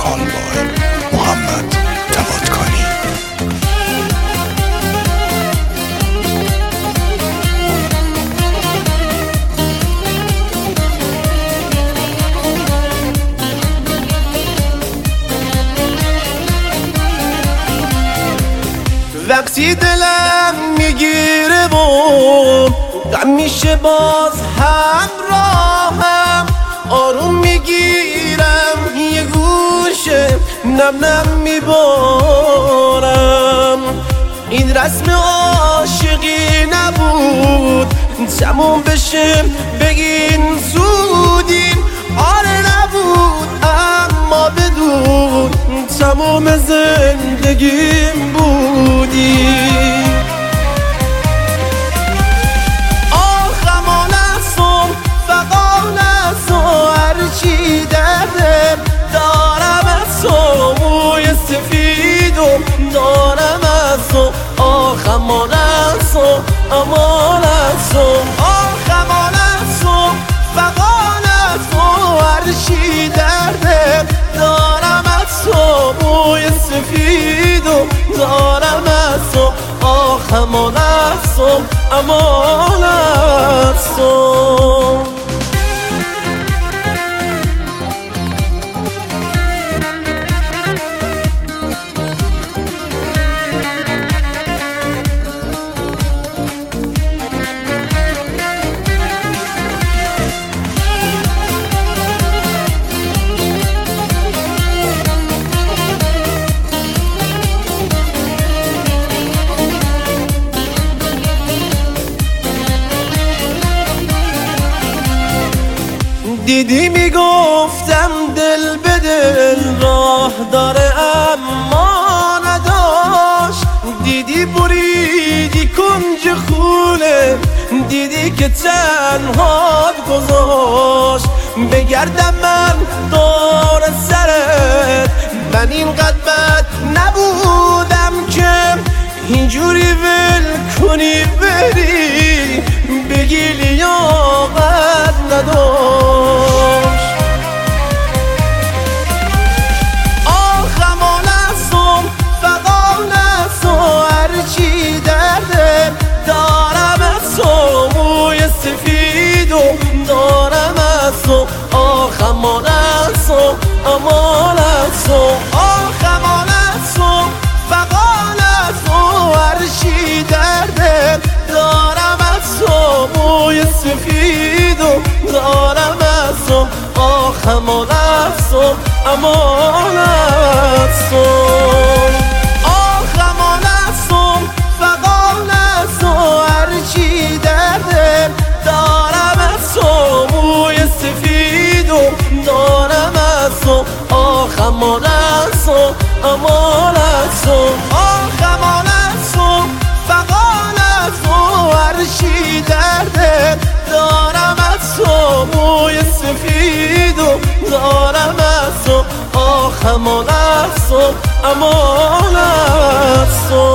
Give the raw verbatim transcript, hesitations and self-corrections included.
کالبای محمد تباتکانی. وقتی دلم میگیره و غم میشه باز همراهم، آروم میگیرم یه گوشه نم نم میبارم. این رسم عاشقی نبود تموم بشه بگین زودین، آره نبود اما بدون تموم زندگیم بودی. آخم و نسم فقا نسم هرچی دردم دارم از تو، موی سفیدم دارم از تو. آخم و نسم اما نسم، آخم و نسم فقا نسم هرچی دردم دارم از تو، موی سفیدم دارم از تو. آخم و نسم اما نسم. دیدی میگفتم دل به دل راه داره اما نداشت، دیدی بریدی کنج خونه، دیدی که تنهات گذاشت. بگردم من دور سرت، من اینقدر بد نبودم که اینجوری ول کنی بری، بگی لیاقت نداشت. آخم و نسم فقا نسم هرچی دردم دارم از تو، موی سفیدم دارم از تو. آخم و نسم اما نسم، آخم و نسم فقا نسم هرچی دردم دارم از تو، موی سفیدم دارم از تو. آخم و نسم اما نسم، آخم و نسم فقا نسم هرچی دردم دارم از تو، موی سفیدم دارم از تو. آخم و نسم اما نسم، آخم و نسم فقا نسم هرچی دردم دارم از تو، موی سفیدم دارم از تو. آخم و نسم اما نسم.